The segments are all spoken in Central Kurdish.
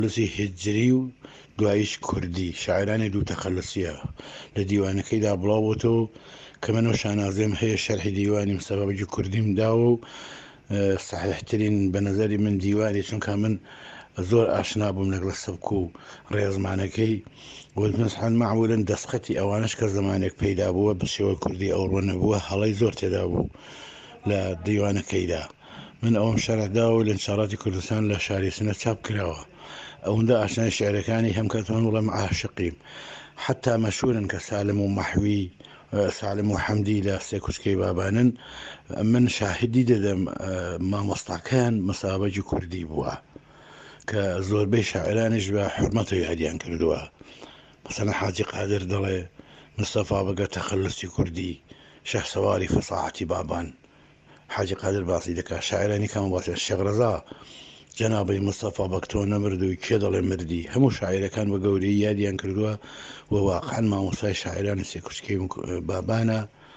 تەخەللوسی هجری و دواییش کوردی شاعرانی دوو تەخەللوسیە لە دیوانەکەیدا بڵاوبووەوە کە منەوە شانازێم هەیە شەرحی دیوانی مستەفا بەگی کوردیم داوە و صحیحترین بە نەزەری من دیوانی چونکە من زۆر ئاشنا بووم لەگەڵ سەبک و ڕێزمانەکەی ومسحن معمولا دەستخەتی ئەوانش کە زمانێک پەیدا بووە بە شێوە کوردی ئەوڕۆ نەبووە هەڵەی زۆر تێدا بوو لە دیوانەکەیدا من ئەوم شەرحدا و لە انشاراتی کوردستان لە شاری سنە چاپ کراوە ئەوەندە ئاشنای شعرەکانی هەم کەتوان وڵەم عاشقیم حتا مەشهورن کە سالم و مەحوی سالم و حەمدی لە سێ کوچکەی بابانن من شاهدی دەدەم مامۆستاکان مەسابەجی کوردی بووە کە زۆربەی شاعرانیش بە حورمەت و یادیان کردووە مثلا حاجی قادر دەڵێ مستەفا بەگە تەخەللوسی کوردی شەهسەواری فەساحەتی بابان حاجی قادر باسی دەکا شاعرانی کەم باسی شێخ جەنابەی مستەفا بەگ تۆ نەمردووی کێ دەڵێ مردی هەموو شاعیرەکان بە گەورەی یادیان کردووە و واقعا مامۆستای شاعرانی سێ کوچکەی بابانە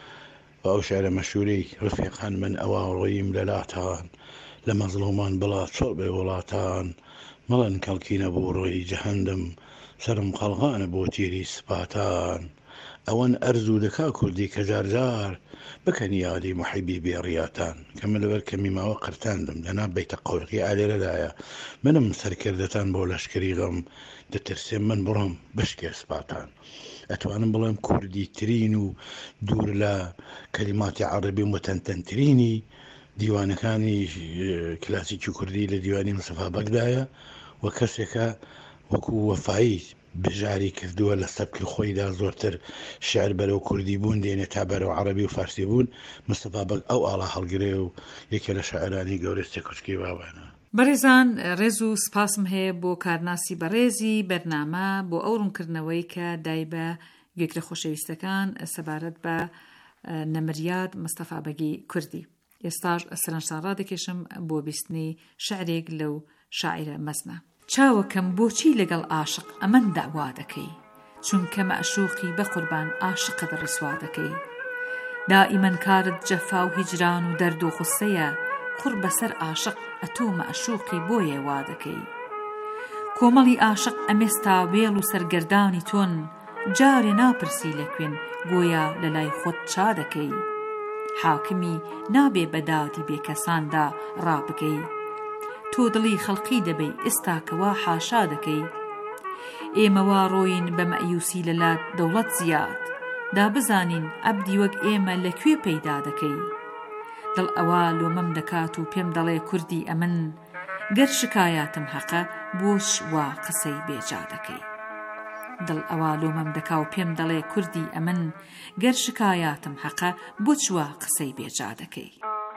و ئەو شاعرە مەشهوورەی ڕفیقان من ئەوە ڕۆییم لە لاتان لە مەزڵومان بڵات چۆر بێ وڵاتان مەڵەن کەڵکی نەبوو ڕۆی جەهەندم سرم قەڵغانە بۆ تیری سپاتان ئەوەن ئەرزوو دەکا کوردی کە جارجار بکەن یادی محیبی بێڕیاتان کە من لەبەر کەمی ماوە قرتاندم لەنا بەیتە قەوڵقی ئالێرەدایە منم سەرکردەتان بۆ لەشکری غەم دەترسێ من بڕۆم بشکێ سپاتان ئەتوانم بڵێم کوردی ترین و دوور لە کەلیماتی عەرەبی متەنتەنترینی دیوانەکانی کلاسیکی کوردی لە دیوانی مستەفا بەگدایە و کەسێکە وەکو وەفایی بژاری کردووە لە سەبکی خۆیدا زۆرتر شعر بەرەو کوردی بوون دێنێت تا بەرەو عەرەبی و فارسی بوون مستەفا بەگ ئەو ئاڵا هەڵگرێ و یەکێ لە شاعرانی گەورەی سێ کوچکەی بابانە. بەڕێزان ڕێز و سپاسم هەیە بۆ کارناسی بەڕێزی بەرنامە بۆ ئەو ڕوونکردنەوەی کە دای بە گوێگرە خۆشەویستەکان سەبارەت بە نەمریاد مستەفا بەگی کوردی. ئێستاش سەرنجتان ڕادەکێشم بۆ بیستنی شعرێک لەو شاعرە مەزنە. چاوەکەم بۆچی لەگەڵ عاشق ئەمەن داوا دەکەی چونکە مەعشوقی بە قوربان عاشقت ڕسوا دەکەی دائیمەن کارت جەفا و هیجران و دەرد و غوسەیە قڕ بەسەر عاشق ئەتۆ مەعشوقی بۆیە وا دەکەی کۆمەڵی عاشق ئەمێستا وێڵ و سەرگەردانی تۆن جارێ ناپرسی لە کوێن گۆیا لە لای خۆت چا دەکەی حاکمی نابێ بەدادی بێکەساندا ڕابگەی تۆ دڵی خەڵقی دەبەی ئێستا کەوا حاشا دەکەی ئێمە وا ڕۆین بە مەئیوسی لەلات دەوڵەت زیاد دا بزانین عەبدی وەک ئێمە لەکوێ پەیدا دەکەی دڵ ئەوا لۆمەم دەکات و پێم دەڵێ کوردی ئەمن گەر شکایاتم حەقە بۆچ وا قسەی بێجا دەکەی دڵ ئەوا لۆمەم دەکا و پێم دەڵێ کوردی ئەمن گەر شکایاتم حەقە بۆچ وا قسەی بێجا دەکەی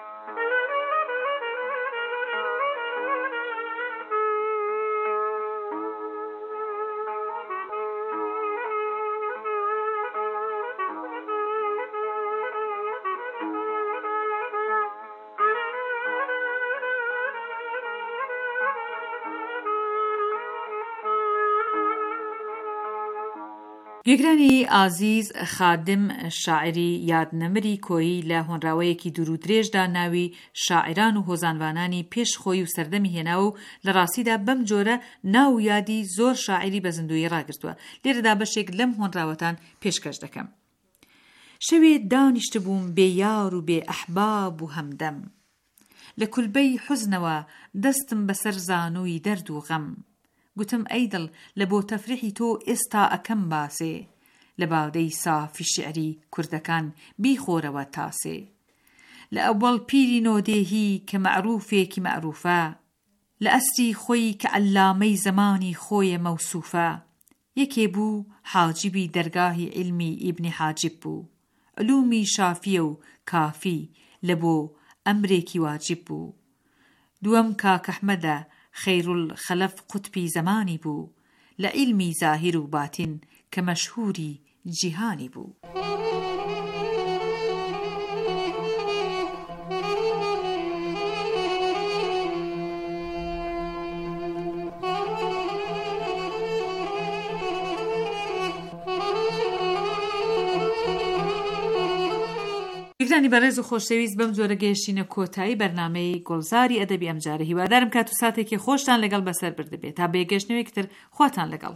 گوێگرانی ئازیز خادم شاعری یادنەمری کۆیی لە هۆنراوەیەکی دوور و درێژدا ناوی شاعران و هۆزانوانانی پێش خۆی و سەردەمی هێنا و لە ڕاستیدا بەم جۆرە ناو و یادی زۆر شاعری بە زیندووی ڕاگرتووە لێرەدا بەشێک لەم هۆنراوەتان پێشکەش دەکەم شەوێ دانیشت بووم بێ یار و بێ ئەحباب و هەمدەم لە کولبەی حوزنەوە دەستم بەسەر زانووی دەرد و غەم گوتم ئەیدڵ لە بۆ تەفریحی تۆ ئێستا ئەکەم باسێ لە باودەی سافی شعری کوردەکان بیخۆرەوە تاسێ لە ئەوەڵ پیری نۆدێهی کە مەعروفێکی مەعروفە لە ئەسری خۆی کە ئەلامەی زەمانی خۆیە مەوسوفە یەکێ بوو حاجبی دەرگاهی علمی ئیبنی حاجب بوو علومی شافیە و کافی لە بۆ ئەمرێکی واجب بوو دووەم کاک ئەحمەدە خەیرولخەلەف قوتبی زەمانی بوو لە عیلمی زاهیر و باتین کە مەشهوری جیهانی بوو خۆشەویستانی بەڕێز و خۆشەویست بەم جۆرە گەیشتینە کۆتایی بەرنامەی گۆڵزاری ئەدەبی ئەمجارە. هیوادارم کات و ساتێکی خۆشتان لەگەڵ بەسەر بردبێت. تا بێگەشتنەوەی کتر خواتان لەگەڵ.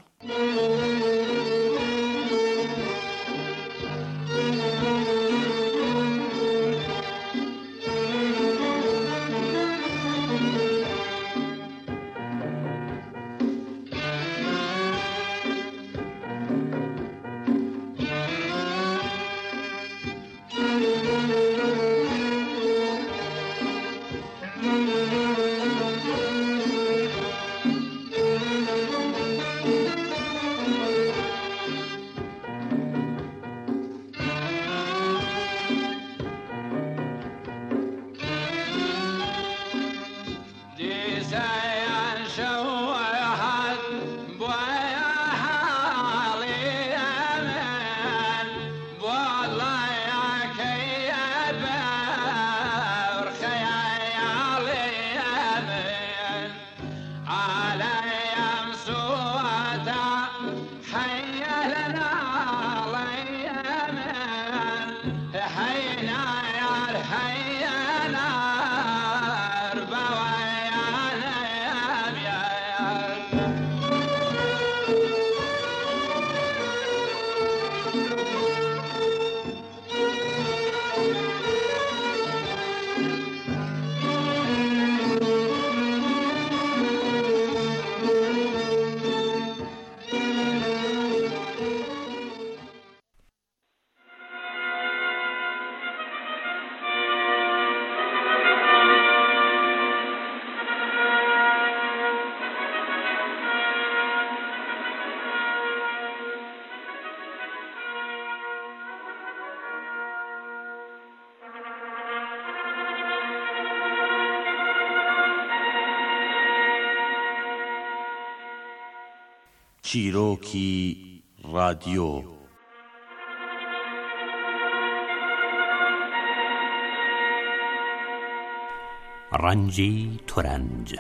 چیرۆکی رادیۆ ڕەنجی تورەنج.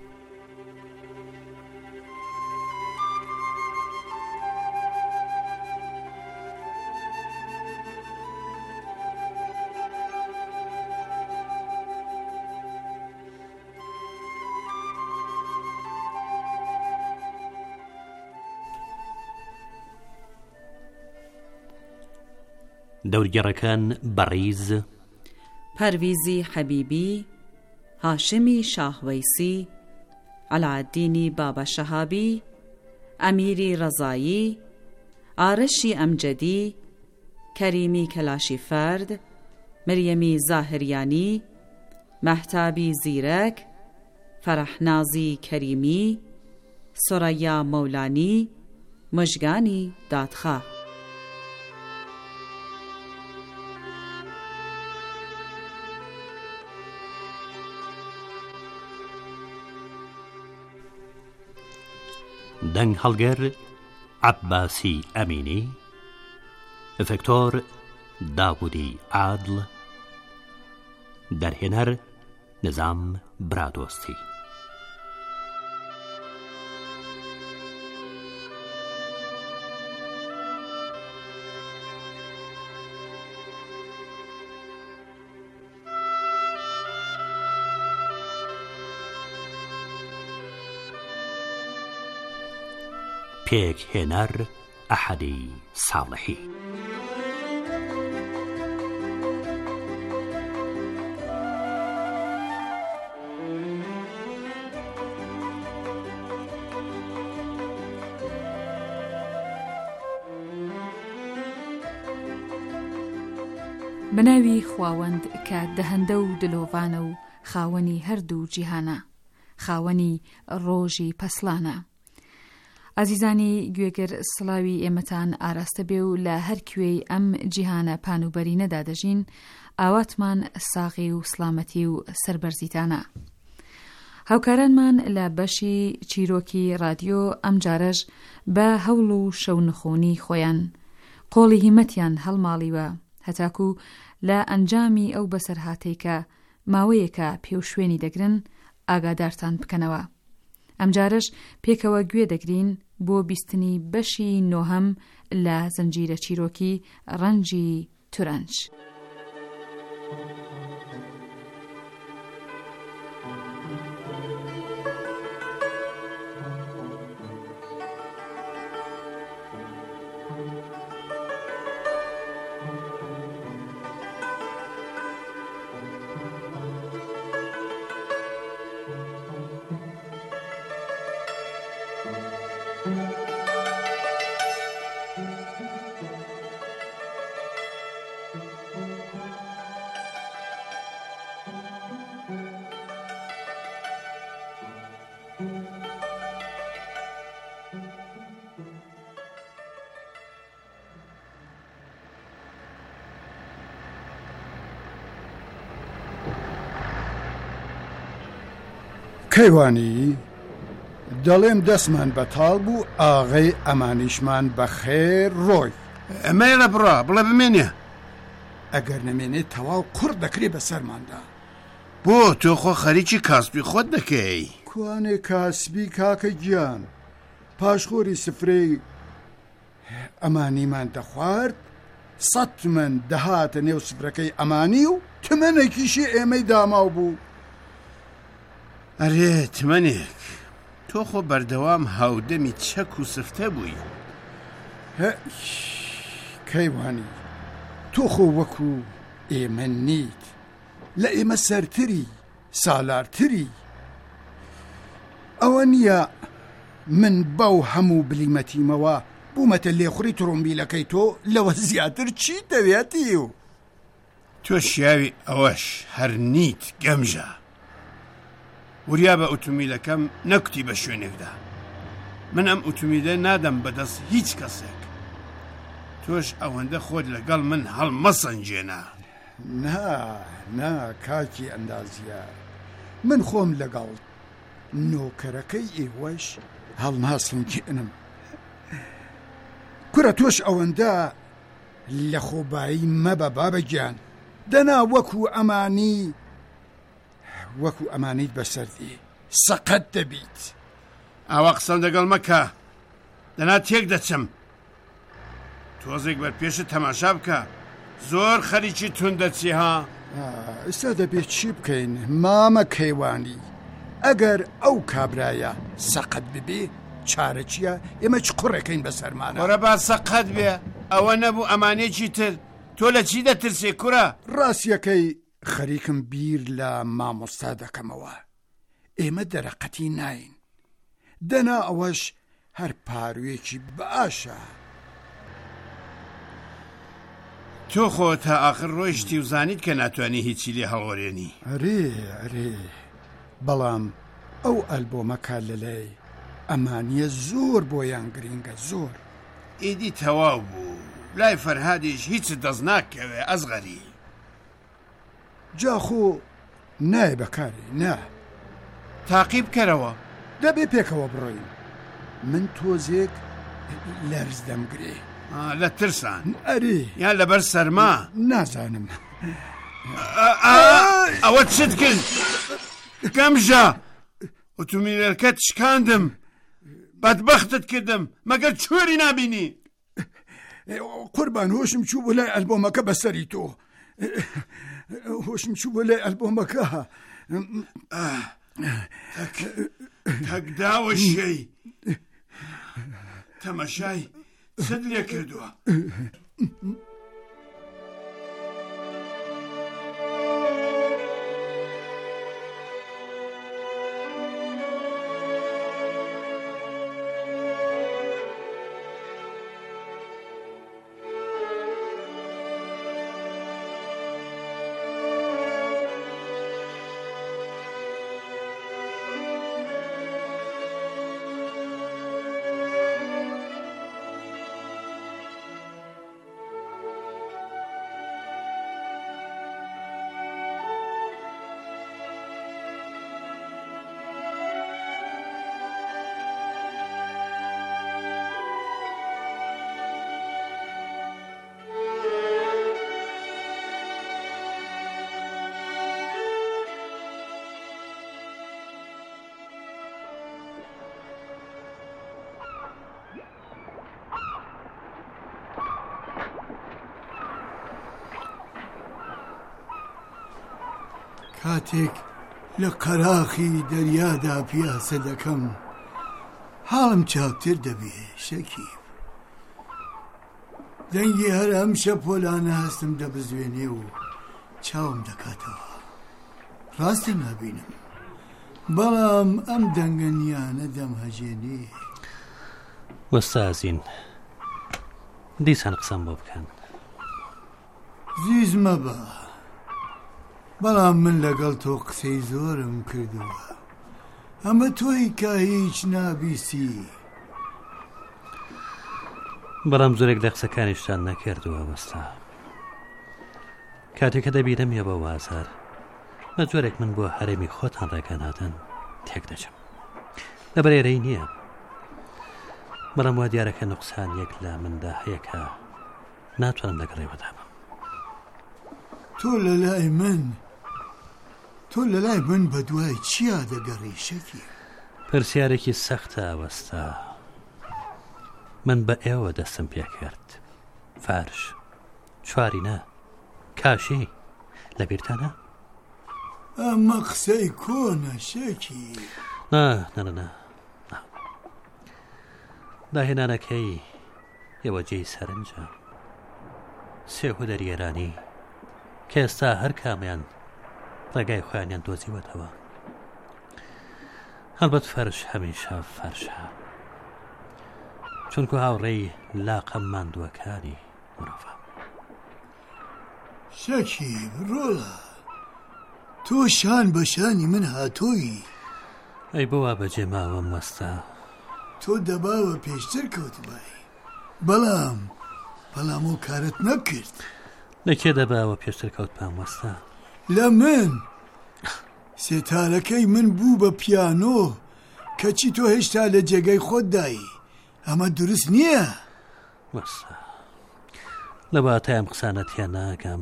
دەورگەڕەکان بەڕیز: پەرویزی حەبیبی، هاشمی شاهوەیسی، عەلاءالدینی بابا شەهابی، ئەمیری ڕەزایی، ئارەشی ئەمجەدی، کەریمی کەلاشیفەرد، مریەمی زاهریانی، مەحتابی زیرەک، فەرەحنازی کەریمی، سۆرەیا مەولانی، مژگانی دادخا. دەنگ هەڵگەر عەباسی ئەمینی، ئفەکتۆر داوودی عادڵ، دەرهێنەر نظام برادۆستی. پێکهێنەر ئەحەدی ساڵحی. بەناوی خواوەند کە دەهەندە و دلۆڤانە و خاوەنی هەردوو جیهانە، خاوەنی ڕۆژی پەسلانە. ئازیزانی گوێگر، سڵاوی ئێمەتان ئاراستە بێ و لە هەر کوێی ئەم جیهانە پانوبەری نەدادەژین، ئاواتمان ساغی و سلامەتی و سەربەرزیتانە. هاوکارانمان لە بەشی چیرۆکی رادیۆ ئەم جارەش بە هەوڵ و شەونخۆنی خۆیان قۆڵی هیمەتیان هەڵماڵیوە هەتاکو لە ئەنجامی ئەو بەسەرهاتەی کە ماوەیەکە پێوشوێنی دەگرن ئاگادارتان بکەنەوە. ئەم جارەش پێکەوە گوێ دەگرین بۆ بیستنی بەشی نۆهەم لە زنجیرە چیرۆکی ڕەنجی تورەنج. کەیوانی دەڵێم دەستمان بەتاڵ بوو ئاغای ئەمانیشمان بەخێر ڕۆی ئەمەیە بڕا بڵێ بمێنێ ئەگەر نەمێنێت تەواو کوڕ دەکرێ بەسەرماندا بۆ تۆ خۆ خەریکی کاسبی خۆت دەکەی کوانێ کاسبی کاکە گیان پاشخۆری سفرەی ئەمانیمان دەخوارد 100 تمەن دەهاتە نێو سفرەکەی ئەمانی و تمەنێکیشی ئێمەی داماو بوو ئەرێ تمەنێک تۆ خۆ بەردەوام هاودەمی چەک و سفتە بووی کەیوانی تۆ خۆ وەکو ئێمە نیت لە ئێمە سەرتری سالارتری ئەوە نییە من بەو هەموو بلیمەتیمەوە بوومەتە لێخوڕی تڕۆمبیلەکەی تۆ لەوە زیاتر چی دەوێتی و تۆ شیاوی ئەوەش هەر نیت گەمژە وریا بە ئۆتۆمیلەکەم نەکوتی بە شوێنێکدا من ئەم ئۆتۆمیلە نادەم بەدەست هیچ کەسێک تۆش ئەوەندە خۆت لەگەڵ من هەڵمەسەنجێنە نا کاکی ئەندازیار من خۆم لەگەڵ نۆکەرەکەی ئێوەش هەڵماسنجێنم کورە تۆش ئەوەندە لە خۆبایی مەبە بابەگیان دەنا وەکو ئەمانیت بەسەردی سەقەت دەبیت ئاوا قسەم دەگەڵ مەکە دەنا تێک دەچم تۆزێک بەرپێشت تەماشا بکە زۆر خەریکی توندەچی ها ئێستا دەبێت چی بکەین مامە کەیوانی ئەگەر ئەو کابرایە سەقەت ببێ چارە چییە ئێمە چ قوڕێکەین بەسەرمانە وەرە با سەقەت بێ ئەوە نەبوو ئەمانێکی تر تۆ لە چی دەترسێ کوڕە ڕاستیەکەی خەریکم بیر لە مامۆستا دەکەمەوە ئێمە دەرەقەتی ناین دەنا ئەوەش هەر پاروێکی باشە تۆ خۆ تا ئاخر ڕۆیشتی و زانیت کە ناتوانانی هیچی لێ هەڵوەرێنی ئەرێ بەڵام ئەو ئەلبۆمەکە لەلای ئەمانیە زۆر بۆیان گرینگە زۆر ئیدی تەواو بوو لای فەرهادیش هیچ دەست ناکەوێ ئەزغەری جاخۆ نای بەکارێ نا تاقیب کەرەوە دەبێ پێکەوە بڕۆین من تۆزێک لەرز دەمگرێ لە ترسان ئەرێ یان لەبەر سەرما نازانم ئەوە چت کرد گەمژە ئۆتۆمیلەکەت شکاندم بەدبەختت کردم مەگەر چۆری نابینی قوربان هۆشم چوو بۆ لای ئەلبۆمەکە بەسەری تۆ هۆشم چوو بۆ لای ئەلبۆمەکە تەکداوە شەی تەمەشای چت لێ کردووە کاتێک لە قەراخی دەریادا پیاسە دەکەم حاڵم چاکتر دەبێ شەکیب. دەنگی هەر ئەم شەپۆلانە هەستم دەبزوێنێ و چاوم دەکاتەوە. ڕاستە نابینم، بەڵام ئەم دەنگەنیانە دەمهەژێنێ. وەستازین دیسان قسەم بۆ بکەن. زیز مەبە، بەڵام من لەگەڵ تۆ قسەی زۆرم کردووە، ئەمە تۆی کا هیچ نابیسی. بەڵام زۆرێک لە قسەکانیشتان نەکردووە وەستا. کاتێککە دەبیرم یە بە وازار بە جۆرێک من بۆ هەرێمی خۆتان ڕێگەناتن تێک دەچم. لەبەرێرەی نییە، بەڵام وا دیارەکە نوقسان یەک لە مندا هەیە کە ناتوانم لەگەڕێوەدا بم. تۆ لە لای من بە دوای چیا دەگەڕی شەکی؟ پرسیارێکی سەختە وەستا. من بە ئێوە دەستم پێ کرد. فارش، چوارینە، کاشی لەبیرتانە؟ ئەمە قسەی کۆنە شەکی. نه داهێنانەکەی ئێوە جێی سەرنجە. سێهۆ دەریێرانی کە ئێستا هەر کامیان ڕێگای خۆیانیان دۆزیوەتەوە. هەڵبەت فەرش هەمیشە فەرشە، چونکو هاوڕێی لاقە ماندووەکانی مرۆڤە. شەکیب ڕۆڵە، تۆ شان بە شانی من هاتۆیی. ئەی بۆوا بەجێ ماوەم وەستا. تۆ دەباوە پێشتر کەوتبای، بەڵام ئەو کارت نەکرد. لەکێ دەباوە پێشتر کەوت پام وەستا؟ لە من سێتارەکەی من بوو بە پیانۆ کەچی تۆ هێشتا لە جێگەی خۆت دایی. ئەمە دروست نییە. وەستا لە باتای ئەم قسانەتیە ناگەم.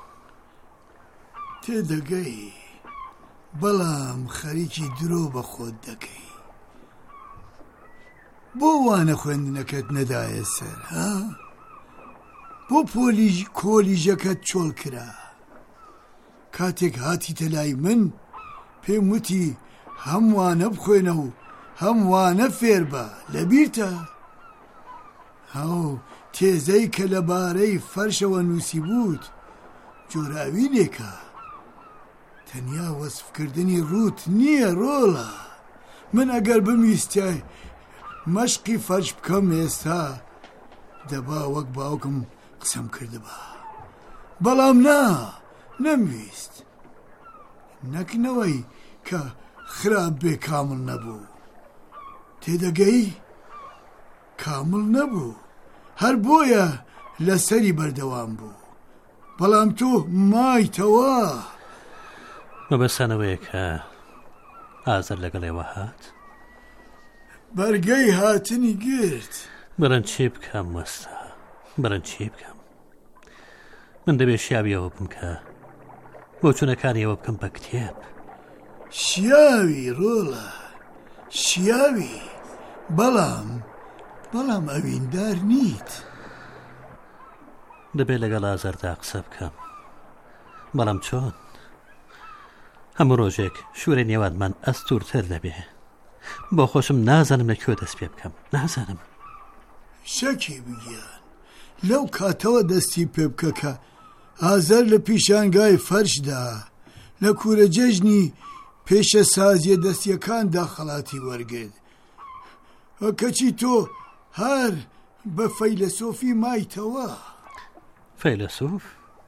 تێدەگەی، بەڵام خەریکی درۆ بە خۆت دەکەی. بۆ وانە خوێندنەکەت نەدایە سەر ها؟ بۆ کۆلیژەکەت چۆڵ کرا؟ کاتێک هاتیتە لای من پێم وتی هەموانە بخوێنە و هەموانە فێر بە، لەبیرتە؟ هەو تێزەی کە لەبارەی فەرشەوە نووسی بووت جۆراوی لێکە. تەنیا وەسفکردنی ڕوت نییە ڕۆڵە. من ئەگەر بمویستای مەشقی فەرش بکەم ئێستا دەبا وەک باوکم قسەم کردبا، بەڵام نەمویست. نەکنەوەی کە خراپ بێ کامل نەبوو. تێدەگەی؟ کامل نەبوو، هەر بۆیە لەسەری بەردەوام بوو، بەڵام تۆ مایتەوە. مەبەستانەوەیە کە ئازار لەگەڵێوە هات؟ بەرگەی هاتنی گرت. بەرەن چی بکەم وەستا؟ بەرەن چی بکەم؟ من دەبێت شیاویەوە بم کە بۆ چوونەکانیەوە بکەم بە کتێب. شیاوی ڕۆڵە، شیاوی، بەڵام ئەویندار نیت. دەبێت لەگەڵ ئازاردا قسە بکەم، بەڵام چۆن؟ هەموو ڕۆژێک شوورە نێوانمان ئەستوورتر دەبێ. بۆ خۆشم نازانم لەکوێ دەست پێ بکەم، نازانم. شەکی بگیان لەو کاتەوە دەستی پێ بکە کە ئازار لە پیشانگای فەرشدا لە کوورە جێژنی پێشە سازیە دەستیەکاندا خەڵاتی وەرگرت. کەچی تۆ هەر بە فەیلسۆفی مایتەوە. فەیلسۆف؟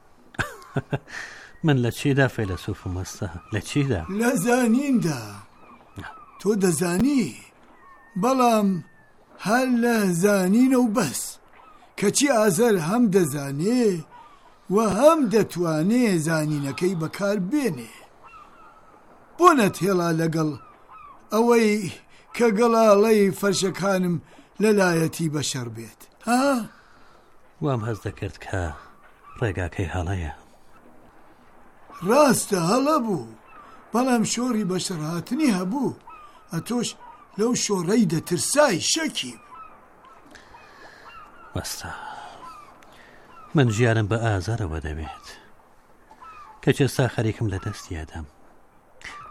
من لە چیدا فەیلسۆفم وەستا؟ لە چیدا؟ لە زانیندا. تۆ دەزانی، بەڵام هەر لە زانینە و بەس. کەچی ئازار هەم دەزانێ و هەم دەتوانێ زانینەکەی بەکار بێنێ. بۆ نەتێڵا لەگەڵ ئەوەی کە گەڵاڵەی فەرشەکانم لەلایەتی بەشەر بێت ها؟ وام هەز دەکرد کە ڕێگاکەی هەڵەیە. ڕاستە هەڵە بوو، بەڵام شۆڕی بەشەر هاتنی هەبوو. ئەتۆش لەو شۆڕەی دەترسای شەکیب. وەستا من ژیانم بە ئازارەوە دەبێت کە چێستا خەریکم لە دەستیادەم.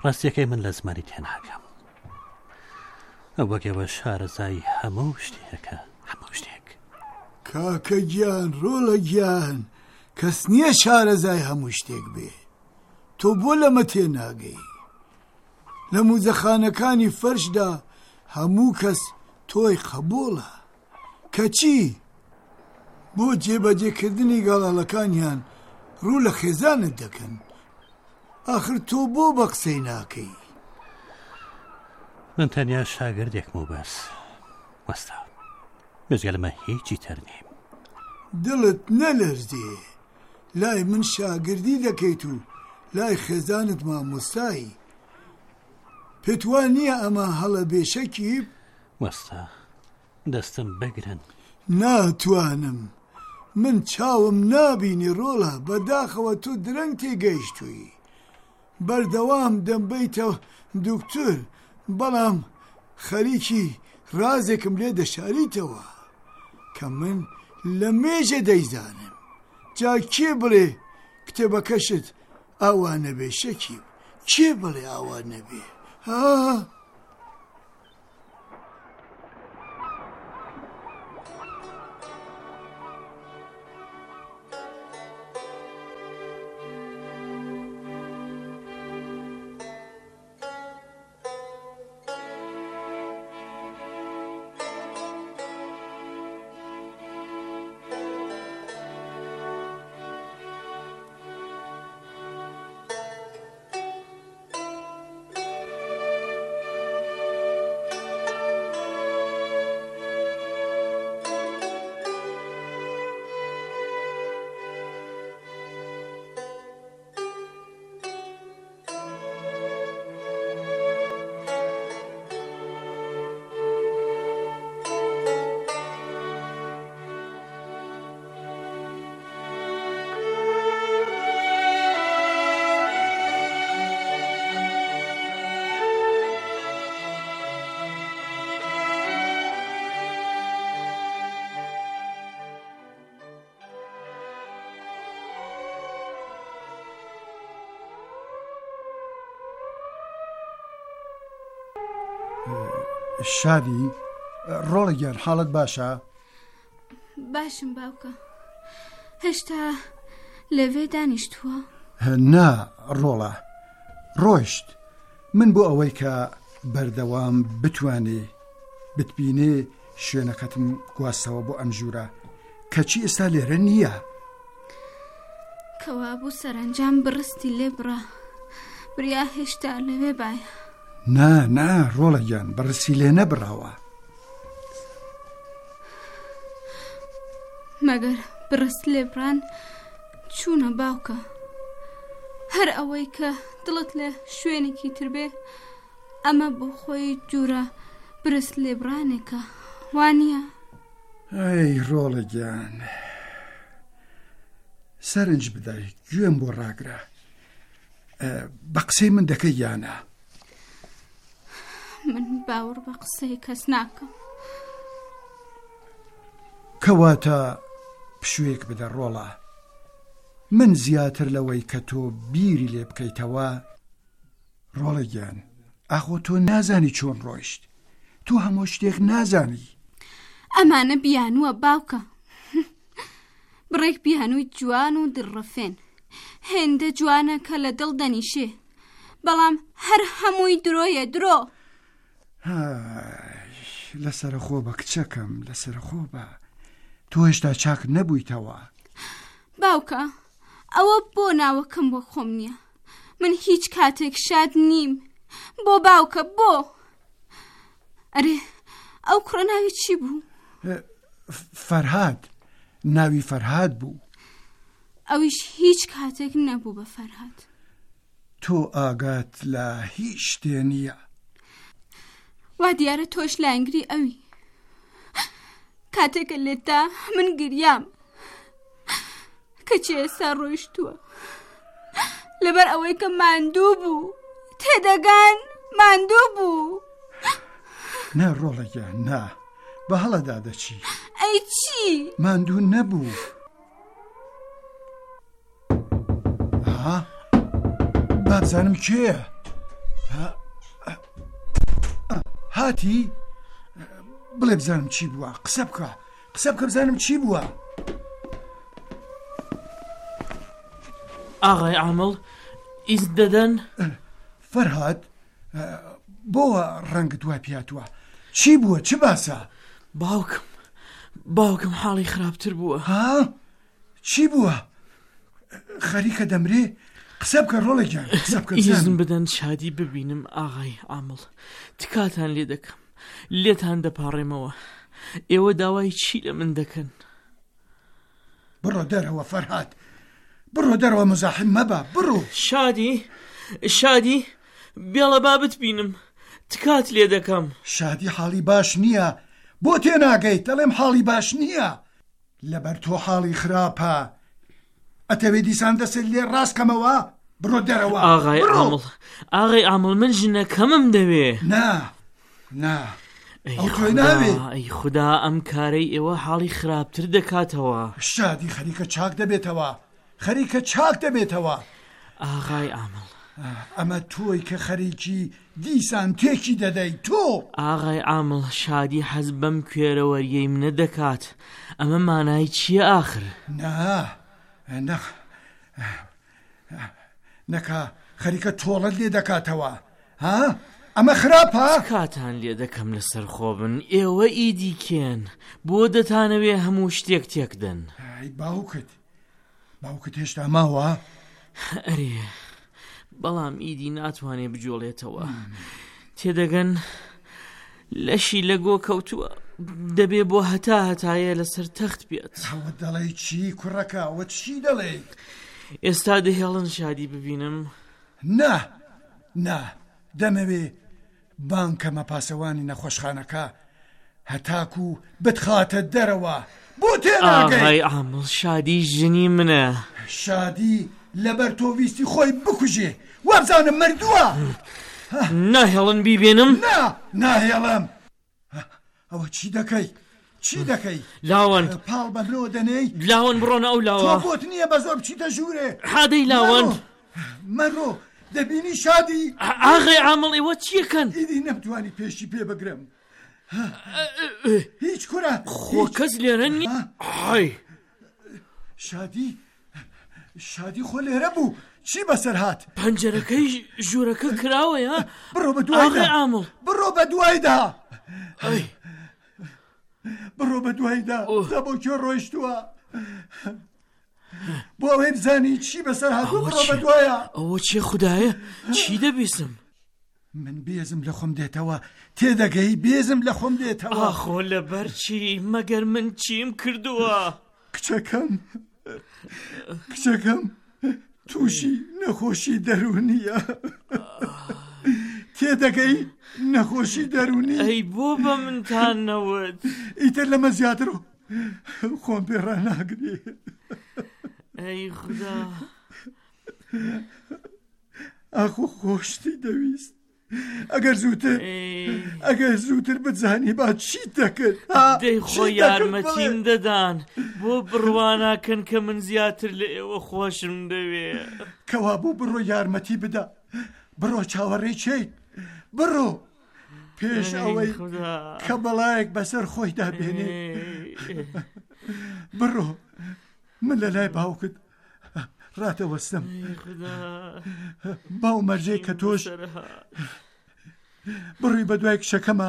ڕاستیەکەی من لە زمانی تێناکەم ئەو وەکەوە شارەزای هەموو شتێکە هەموو شتێک. کاکە گیان ڕۆڵە گیان کەس نییە شارەزای هەموو شتێک بێ. تۆ بۆ لەمە تێناگەی؟ لە موزەخانەکانی فەرشدا هەموو کەس تۆی قبوڵە کەچی بۆ جێبەجێکردنی گاڵاڵەکانیان ڕوو لە خێزانت دەکەن. ئاخر تۆ بۆ بە قسەی ناکەی؟ من تەنیا شاگردێکم و بەس وەستا، بێجگە لەمە هیچی تر نیم. دڵت نەلەرزێ، لای من شاگردی دەکەیت و لای خێزانت مامۆستایی. پێت وان نییە ئەمە هەڵە بێشەکی؟ وەستا دەستم بگرن. ناتوانم، من چاوم نابینی ڕۆڵە، بەداخەوە تۆ درەنگ تێگەیشتووی. بەردەوام دەمبەیتە دوکتور، بەڵام خەریکی ڕازێکم لێ دەشاریتەوە کە من لە مێژە دەیزانم. جا کێ بڵێ کتێبەکەشت ئاوانە بێ شەکیب؟ کێ بڵێ ئاوانە بێ؟ شادی ڕۆڵە گیان حاڵت باشە؟ باشم باوکە، هێشتا لەوێ دانیشتووە؟ نا ڕۆڵە ڕۆیشت. من بۆ ئەوەی کە بەردەوام بتوانێ بتبینێ شوێنەکەتم گواستەوە بۆ ئەم ژوورە کەچی ئێستا لێرە نییە. کەوا بوو سەرنجام بڕستی لێ بڕە، بریا هێشتا لەوێ باە. نا ڕۆڵە گیان بەڕستی لێ نەبراوە. مەگەر بڕست لێبران چوونە باوکە، هەر ئەوەی کە دڵت لە شوێنێکی تر بێ ئەمە بۆ خۆی جوورە برست لێبرانێکە، وانە؟ ئەی ڕۆڵە گیان سەرنج بدای، گوێم بۆ ڕاگرە. بە قسەی من دەکەی یانە؟ من باوەڕ بە قسەی کەس ناکەم. کەواتە پشوێک بدە ڕۆڵە، من زیاتر لەوەی کە تۆ بیری لێ بکەیتەوە. ڕۆڵە گیان ئاخۆ تۆ نازانی چۆن ڕۆیشت، تۆ هەموو شتێک نازانی. ئەمانە بیانووە باوکە، بڕێک بیانووی جوان و دڕەفێن، هێندە جوانە کە لە دڵ دەنیشێ، بەڵام هەر هەمووی درۆیە درۆ. لەسرە خۆ بە کچەکەم، لەسرە خۆ بە تۆ هێشتا چاک نەبوویتەوە. باوکە ئەوە بۆ ناوەکەم بۆ خۆم نییە، من هیچ کاتێک شاد نیم. بۆ باوکە بۆ. ئەرێ ئەو کوڕە ناوی چی بوو؟ فەرهاد، ناوی فەرهاد بوو. ئەویش هیچ کاتێک نەبوو بە فەرهاد. تۆ ئاگات لە هیچ شتێ نییە. وا دیارە تۆش لانگری ئەوی. کاتێکە لێتا من گریام کەچی ئێستا ڕۆیشتووە، لەبەر ئەوەی کە ماندوو بوو، تێدەگان ماندوو بوو. نا ڕۆڵە گیان نا، بە هەڵەدا دەچی. ئەی چی؟ ماندوو نەبوو. بابزانم کێیە؟ هاتی بڵێ بزانم چی بووە قسە بکە بزانم چی بووە ئاغای عامڵ ئیز دەدەن فەرهاد بۆوە ڕەنگت وای پیاتووە چی بووە چ باسە باوکم حاڵی خراپتر بووە ها چی بووە خەریکە دەمرێ قسە بکە ڕۆڵێکیان قسە بکە ئیزن بدەن شادی ببینم ئاغای عامڵ تکاتان لێ دەکەم لێتان دەپاڕێمەوە ئێوە داوای چی لە من دەکەن بڕۆ دەرەوە فەرهاد بڕۆ دەرەوە مزاحم مەبە بڕۆ شادی بێڵە بابت بینم تکات لێ دەکەم شادی حاڵی باش نییە بۆ تێناگەیت دەڵێم حاڵی باش نییە لەبەر تۆ حاڵی خراپە ئەتەوێ دیسان دەسێت لێ ڕاستکەمەوە بڕۆ دەرەوە ئاغای عامڵ من ژنەکەمم دەوێ نا ئەو تۆی ناوێ ئەی خوددا ئەم کارەی ئێوە حاڵی خراپتر دەکاتەوە شادی خەریکە چاک دەبێتەوە ئاغای عامڵ ئەمە تۆی کە خەریکی دیسان تێکی دەدەی تۆ ئاغای عامڵ شادی حەز بەم کوێرەوەریەی منە دەکات ئەمە مانای چییە ئاخر نەکا خەریکە تۆڵت لێ دەکاتەوە ها ئەمە خراپە کاتان لێ دەکەم لەسەر خۆ بن ئێوە ئیدی کێن بۆ دەتانەوێ هەموو شتێک تێکدەن باوکت هێشتا ماوە ئەرێ بەڵام ئیدی ناتوانێ بجۆڵێتەوە تێدەگەن لەشی لە گۆ کەوتووە دەبێ بۆ هەتایە لەسەر تەخت بێت ئەوە دەڵێ چی کوڕەکە ئەوە چی دەڵێ ئێستا دەهێڵن شادی ببینم نا دەمەوێ بانکەمە پاسەوانی نەخۆشخانەکە هەتاکو بتخاتە دەرەوە بۆ تێناگەی ئاغای عامڵ شادی ژنی منە شادی لەبەر تۆ ویستی خۆی بکوژێ وابزانم مردووە ناهێڵن بیبێنم ناهێڵم ئەوە چی دەکەی لاوەن پاڵ بەمرۆ دەنەی لاوەن بڕۆنە ئەو لاوە تۆ بۆت نییە بە زۆر بچیتە ژوورێ حادەی لاوەن مەڕۆ دەبینی شادی ئاغای عامڵ ئێوە چیەکەن ئیدی نەمتوانی پێشی پێ بگرم هیچ کورە خۆ کەس لێرە نی شادی خۆ لێرە بوو چی بەسەر هات پەنجەرەکەی ژوورەکە کراوەیە بڕۆ بە دوایدا عامڵ بڕۆ بە دوایدا بۆ کێ ڕۆیشتووە بۆ ئەوەی بزانی چی بەسەر هاتووە بڕۆ بە دوایە ئەوە چێ خودایە چی دەبیستم من بێزم لە خۆم دێتەوە تێدەگەی بێزم لە خۆم دێتەوە خۆ لەبەر چی مەگەر من چیم کردووە کچەکەم تووشی نەخۆشی دەرونیە تێدەگەی نەخۆشی دەرونی ئەی بۆ بە منتان نەوت ئیتر لەمە زیاتر خۆم پێڕا ناگرێ ئەی خوددا ئاخۆ خۆشتی دەویست ئەگەر زووتر بزانی با چیت دەکرد دەی خۆ یارمەتیم دەدان بۆ بڕواناکەن کە من زیاتر لە ئێوە خۆشم دەوێ کەوا بوو بڕۆ یارمەتی بدە بڕۆ چاوەڕێی چیت بڕۆ پێش ئەوەی کە بەڵایەک بەسەر خۆی دابێنێ بڕۆ من لە لای باوکت ڕاتەوەستم باو مەرجەی کە تۆش بڕۆی بە دوای کشەکەمە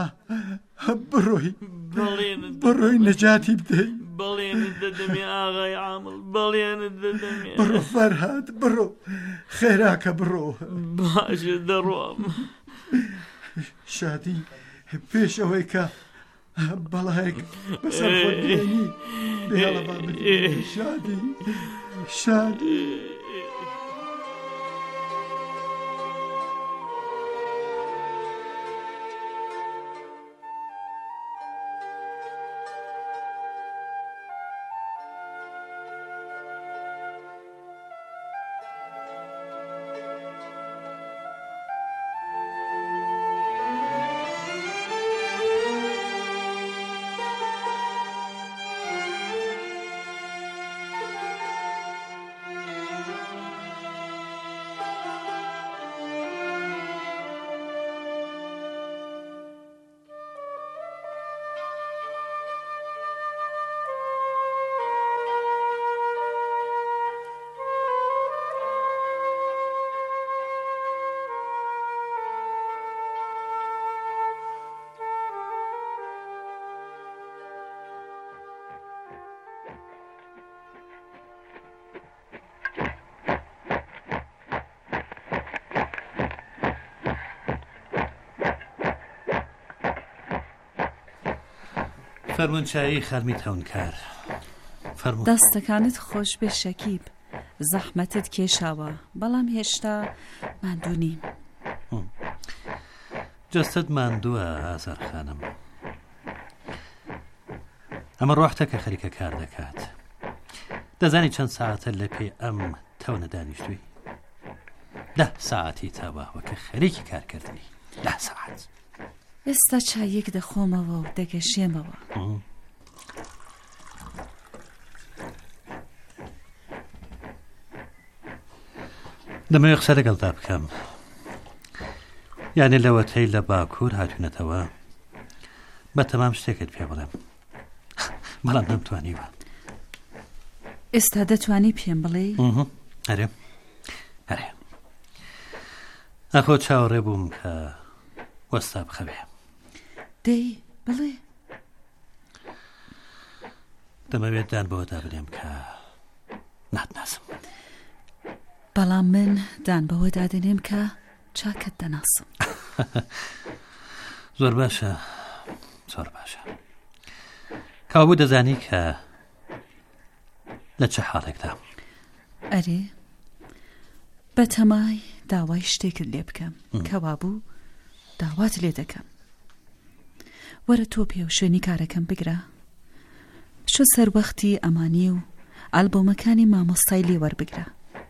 بڕۆی نەجاتی بدەی بەڵێنت دەدەمێ ئاغای عامڵ بەڵێنت دەدەمێ بڕۆ فەرهاد بڕۆ خێراکە بڕۆ باشە دەڕۆم شادی پێش ئەوەی کە بەڵایەک بەسەر خۆت بێنی بێڵە با بدەی شادی فەرموون چایی خەرمی تەونکار فەرموون. دەستەکانت خۆش بێ شەکیب، زەحمەتت کێشاوە بەڵام هێشتا ماندوو نیم. جەستت ماندووە ئازار خانم، ئەمە ڕۆحتە کە خەریکە کار دەکات. دەزانی چەند ساعتە لە پێی ئەم تەونە دانیشتووی؟ 10 ساعتی تاواوە کە خەریکی کارکردنی. 10 ساعت. ئێستا چایەک دەخۆمەوە و دەگەشێمەوە. دەمەوێت قسە لەگەڵدا بکەم، یانێ لەوەتەی لە باکوور هاتوونەتەوە بە تەمام شتێکت پێ بڵێم، بەڵام نەمتوانیوە. ئێستا دەتوانی پێم بڵێ؟ هەرێ ئەخۆ چاوەڕێ بووم کە وەستا بخەوێ. دەی بڵێ. دەمەوێت دان بەوەدا بنێم کە ناتناسم. بەڵام من دان بەوەدا دەنێم کە چاکت دەناسم. زۆر باشە، زۆر باشە. کابوو دەزانی کە لە چه حاڵێکدا. ئەرێ بە تەمای داوای شتێکت لێ بکەم کەوا بوو داوات لێ دەکەم. وەرە تۆ پێ و شوێنی کارەکەم بگرە، شو سەروەختی ئەمانی و ئالبۆمەکانی مامۆستای لێ وەربگرە.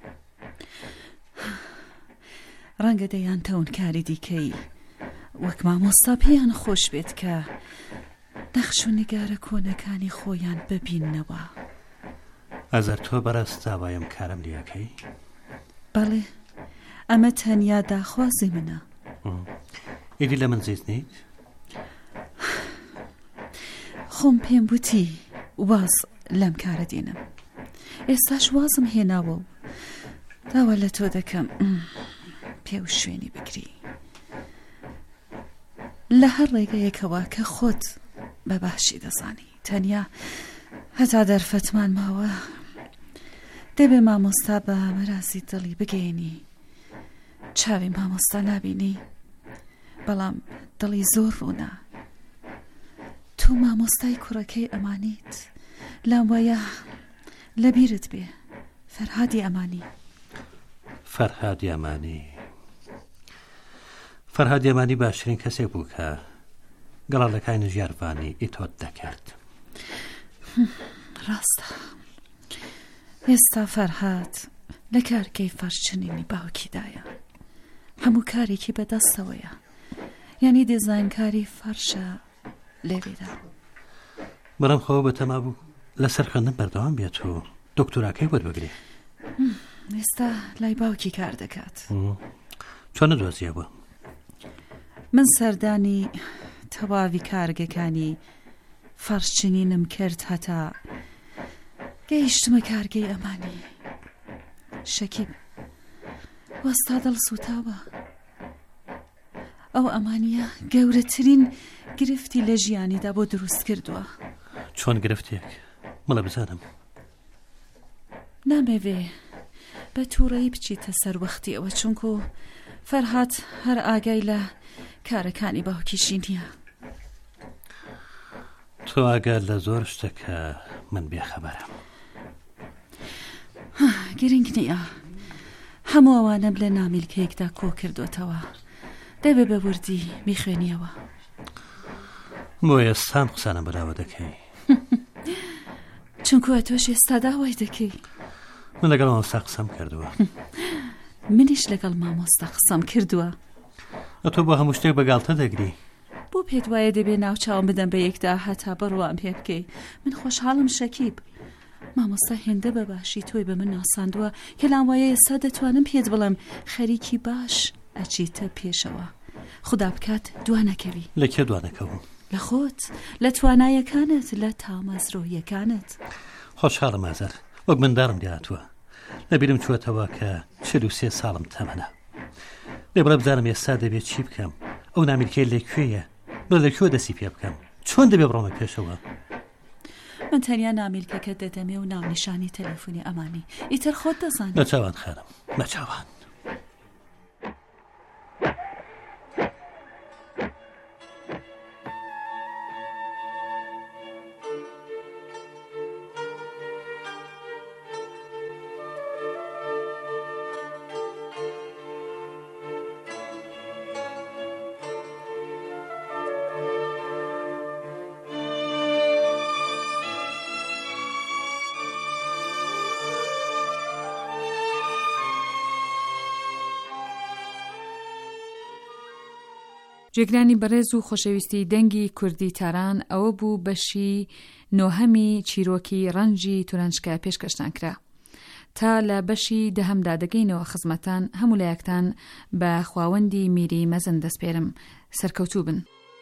ڕەنگە دەیان تەونکاری دیکەی وەک مامۆستا پێیان خۆش بێت کە نەخش و نیگارە کۆنەکانی خۆیان ببیننەوە. ئەزەر تۆ بەڕاست داوایم کارم لیەکەی؟ بەڵێ، ئەمە تەنیا داخوازی منە. ئیدی لە من زیز نیت؟ خۆم پێم وتی واز لەم کارە دێنم، ئێستاش وازم هێناوە و داوا لە تۆ دەکەم پێ و شوێنی بگری لە هەر ڕێگەیەکەوە کە خۆت بە باشی دەزانی. تەنیا هەتا دەرفەتمان ماوە دەبێ مامۆستا بە مەراسی دڵی بگەێنی. چاوی مامۆستا نابینی بەڵام دڵی زۆر ڕوونا. تۆ مامۆستای کوڕەکەی ئەمانیت، لام وایە لەبیرت بێ فەرهادی ئەمانی. فەرهادی ئەمانی، فەرهادی ئەمانی باشترین کەسێک بوو کە گەڵاڵەکانی ژیاربانی ئیتۆت دەکرد. ڕاستە، ئێستا فەرهاد لە کارکەی فەرچنینی باوکیدایە، هەموو کارێکی بەدەستەوەیە، یعنی دیزاینکاری فەرشە لێوێدا. بەڵام خۆ بە تەما بوو لەسەر خوێندن بەردەوام بێت و دکتۆراکەی وەربگرێ. ئێستا لای باوکی کار دەکات. چۆن نەدۆزیەوە؟ من سەردانی تەواوی کارگەکانی فەرشچنینم کرد هەتا گەیشتمە کارگەی ئەمانی. شەکیب وەستا دڵ سوتاوە. ئەو ئەمانیە گەورەترین گرفتی لە ژیانیدا بۆ دروست کردووە. چۆن گرفتێک؟ مڵە بزانم. نامەوێ بە تووڕەیی بچیتە سەر وەختی ئەوە، چونکو فەرهاد هەر ئاگای لە کارەکانی باوکیشی نییە. تۆ ئاگار لە زۆر شتەکە من بێخەبەرم. گرنگ نییە، هەموو ئەوانەم لە نامیلکەیەکدا کۆ کردوتەوە، دەبێ بە وردی میخوێنیەوە. بۆ ئێستام قسانە بەراوە دەکەی؟ چونکو تۆش ئێستا داوای دەکەی. من لەگەڵ مامۆستا قسەم کردووە. منیش لەگەڵ مامۆستا قسەم کردووە. تۆ بۆ هەموو شتێک بەگاڵتە دەگری. بۆ پێت وایە دەبێ ناوچاوم بدەم بە یەکدا هەتا بڕوام پێ بکەی. من خۆشحاڵم شەکیب. مامۆستا هێندە بە باشی تۆی بە من ناساندووە کە لام وایە ئێستا دەتوانم پێت بڵێم خەریکی باش ئەچیتە پێشەوە. خدا بکات دوانەکەوی. لە کێ دوانەکەوم؟ لە خۆت، لە توانایەکانت، لە تامەزرۆیەکانت. خۆشحاڵم ئازار، وەک منداڵم دیاتوە. لەبیرم چووەتەوە کە 43 ساڵم تەمەنە. لێبڕە بزانم ئێستا دەبێت چی بکەم، ئەو نامیلکەی لەکوێیە، بڵێ لەکوێ دەستی پێ بکەم، چۆن دەبێ بڕۆمە پێشەوە. من تەنیا نامیلکەکە دەدەمێ و ناونیشانی تەلەفۆنی ئەمانی، ئیتر خۆت دەزانی. نەچاوان خانم، نەچاوان. گوێگرانی بەڕێز و خۆشەویستی دەنگی کوردی تاران ئەوە بوو بەشی نۆهەمی چیرۆکی ڕەنجی تورانشکە پێشکەشتان کرا. تا لە بەشی دەهەمدا دەگەینەوە خزمەتان هەموو لایەکتان بە خواوەندی میری مەزن دەسپێرم. سەرکەوتوو بن.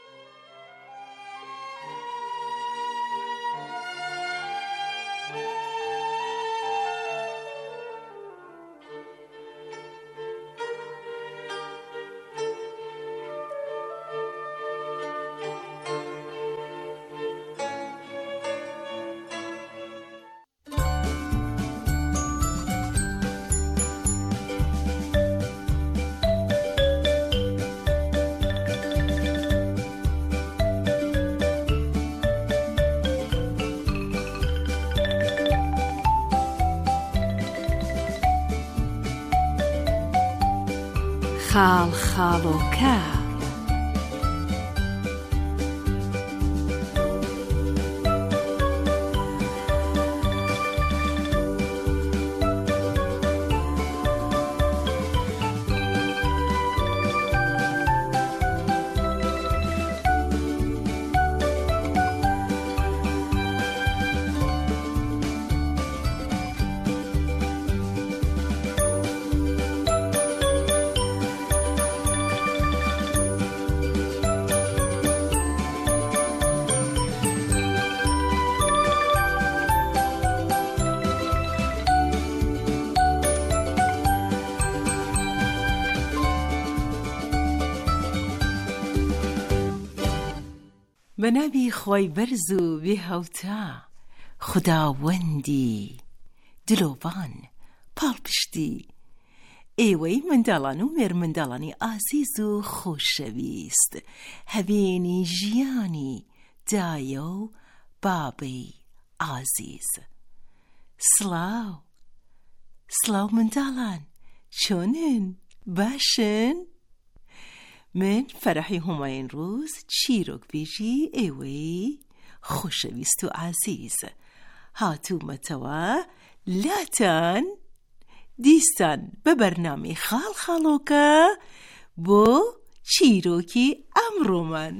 خاڵ خاڵۆکە بەناوی خۆی بەرز و بێهەوتا خوداوەندی دلۆڤان پاڵپشتی ئێوەی منداڵان و مێرمنداڵانی ئازیز و خۆشەویست هەڤێنی ژیانی دایە و بابەی ئازیز سڵاو سڵاو منداڵان چۆنن باشن؟ من فەرەحی هوماین ڕووز چیرۆکبێژی ئێوەی خۆشەویست و ئازیز هاتوومەتەوە لاتان دیستان بە بەرنامەی خاڵ خاڵۆکە بۆ چیرۆکی ئەمڕۆمان.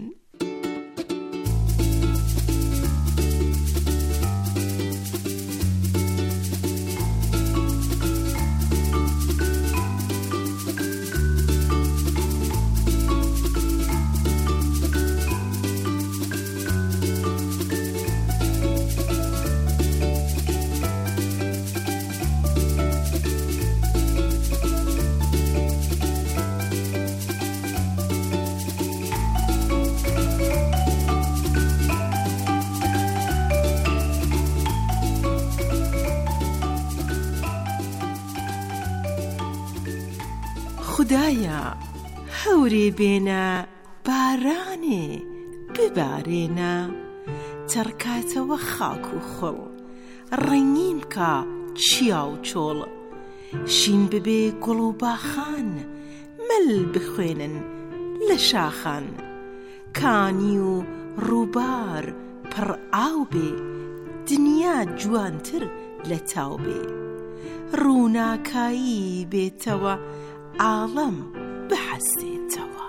خدایە هەورێ بێنە بارانێ ببارێنە تەڕکاتەوە خاک و خۆڵ ڕەنگین بکە چیا و چۆڵ شین ببێ گوڵ و باخان مەل بخوێنن لە شاخان کانی و ڕووبار پڕ ئاو بێ دنیا جوانتر لە تاو بێ ڕووناکایی بێتەوە عالم بحەسێتەوە.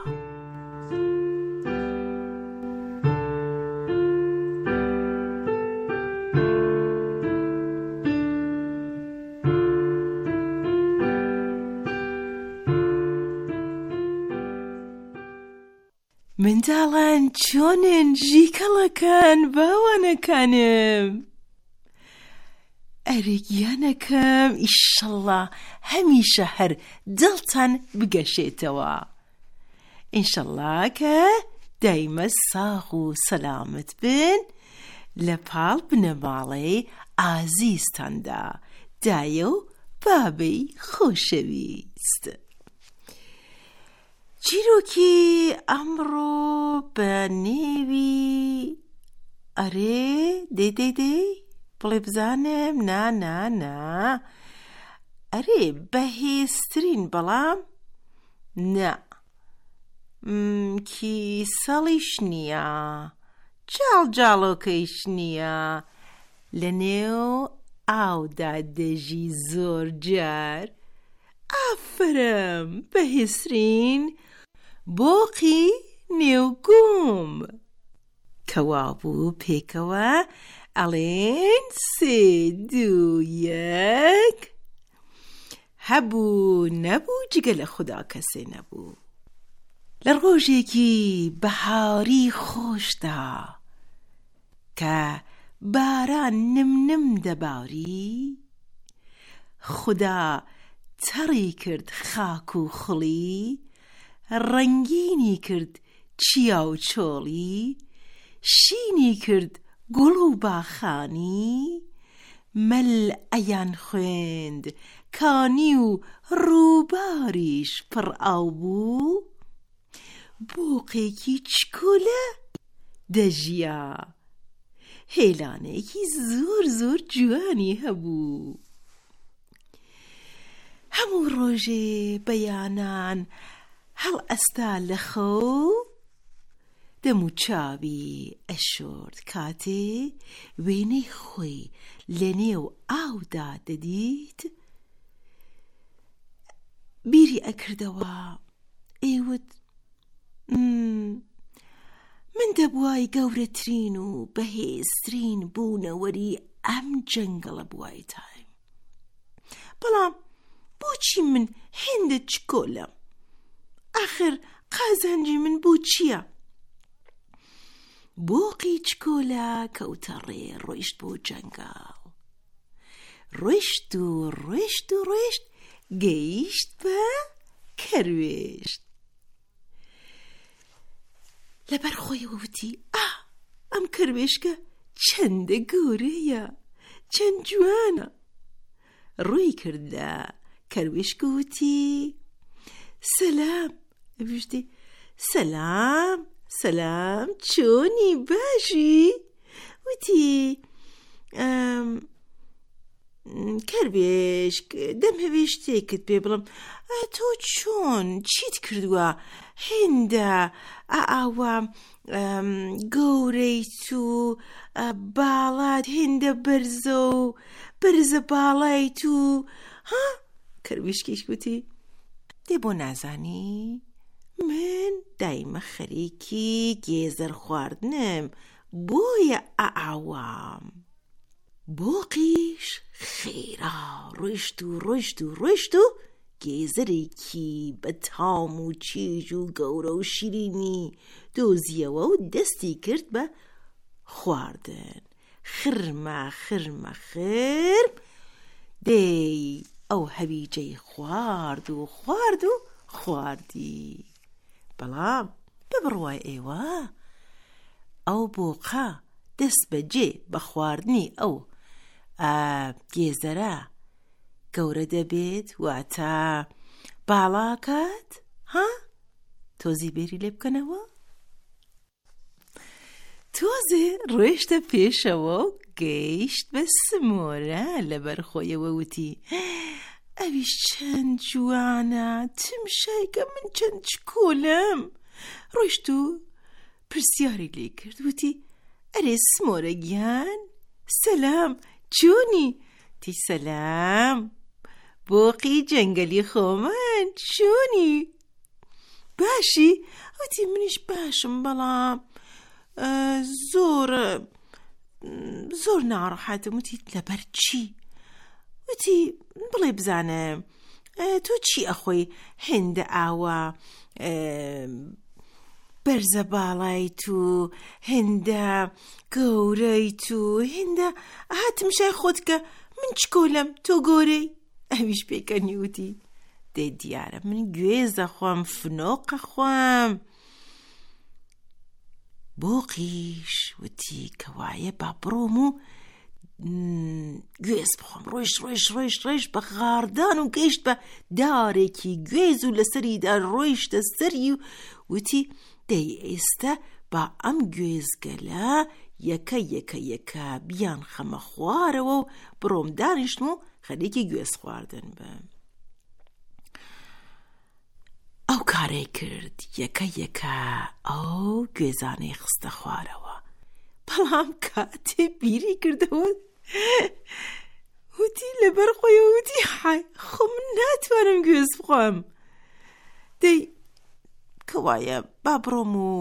منداڵان چۆنن ژیکەڵەکان باوانەکانم ئەرێگیانەکەم ئیشەڵڵا هەمیشە هەر دڵتان بگەشێتەوە ئینشەڵڵا کە دایمە ساغ و سەلامت بن لە پاڵ بنەماڵەی ئازیزتاندا دایە و بابەی خۆشەویست. چیرۆکی ئەمڕۆ بە نێوی ئەرێ دەی بڵێ بزانم نا ئەرێ بەهێزترین بەڵام نا کیسەڵیش نییە جاڵجاڵۆکەیش نییە لە نێو ئاودا دەژی زۆر جار ئافرم بەهێزترین بۆقی نێوگۆم کەوا بوو پێکەوە ئەڵێن 3 2 1 هەبوو نەبوو جگە لە خوددا کەسێ نەبوو لە ڕۆژێکی بەهاری خۆشدا کە باران نم دەباری خوددا تەڕی کرد خاک و خڵی ڕەنگینی کرد چیا و چۆڵی شینی کرد گوڵ و باخانی مەل ئەیان خوێند کانی و ڕووباریش پڕ ئاو بوو بۆقێکی چکۆلە دەژیا هێلانێکی زۆر جوانی هەبوو هەموو ڕۆژێ بەیانان هەڵ ئەستا لە خەو دەم و چاوی ئەشۆرد کاتێ وێنەی خۆی لە نێو ئاودا دەدیت بیری ئەکردەوە ئێوت من دەبوای گەورەترین و بەهێزترین بوونەوەری ئەم جەنگەڵە بوای تایم بەڵام بۆچی من هێندە چکۆلەم ئاخر قازانجی من بۆ چییە بۆقی چکۆلە کەوتە ڕێ ڕۆیشت بۆ جەنگاڵ ڕۆیشت گەیشت بە کەروێشت لەبەر خۆیەوە وتی ئەم کەروێشکە چەندە گەورەیە چەند جوانە ڕووی کردە کەروێشک وتی سەلام وشتی سەلام چۆنی باشی وتی کەروێشک دەم هەوێشتێکت پێ بڵم تۆ چۆن چیت کردووە هێندە ئاوا گەورەیت و باڵات هێندە بەرزە باڵایت و کەروێشکیش گوتی دێ بۆ نازانی من دایمە خەریکی گێزەر خواردنم بۆیە ئاوام بۆقیش خێرا ڕۆیشت و گێزەرێکی بە تام و چێژ و گەورە و شیرینی دۆزیەوە و دەستی کرد بە خواردن خرمە دەی ئەو هەویجەی خواردی بەڵام ببڕوای ئێوە ئەو بۆقە دەست بەجێ بە خواردنی ئەو گێزەرە گەورە دەبێت واتە باڵاکات تۆزی بێری لێ بکەنەوە تۆزێ ڕۆیشتە پێشەوە و گەیشت بە سمۆرە لەبەر خۆیەوە وتی ئەویش چەند جوانە تمشایکە من چەند چکۆلم ڕۆیشت و پرسیاری لێ کرد وتی ئەرێ سمۆرە گیان سەلام چۆنی تی سەلام بۆقی جەنگەلی خۆمان چۆنی باشی وتی منیش باشم بەڵام زۆر ناڕەحەتم وتی لەبەر چی وتی بڵێ بزانم تۆ چی ئەخۆی هێندە ئاوە بەرزە باڵایت و هێندە گەورەیت و هێندە هاتمشای خۆت کە من چکۆلم تۆ گۆرەی ئەویش پێکەنی وتی دێ دیارە من گوێزە خۆم فنۆقە خۆم بۆقیش وتی کەوایە با بڕۆم و گوێز بخۆم ڕۆیشت بە غاردان و گەیشت بە دارێکی گوێز و لەسەریدا ڕۆیشتە سەری و وتی دەی ئێستا با ئەم گوێزگەلە یەکە بیان خەمە خوارەوە و بڕۆم دانیشتم و خەریکی گوێز خواردن بم ئەو کارێ کرد یەکە ئەو گوێزانەی خستە خوارەوە بەڵام کاتێ بیری کردەوە وتی لەبەر خۆیەوە وتی حای خۆ من ناتوانم گوێز بخۆم دەی کەوایە با بڕۆم و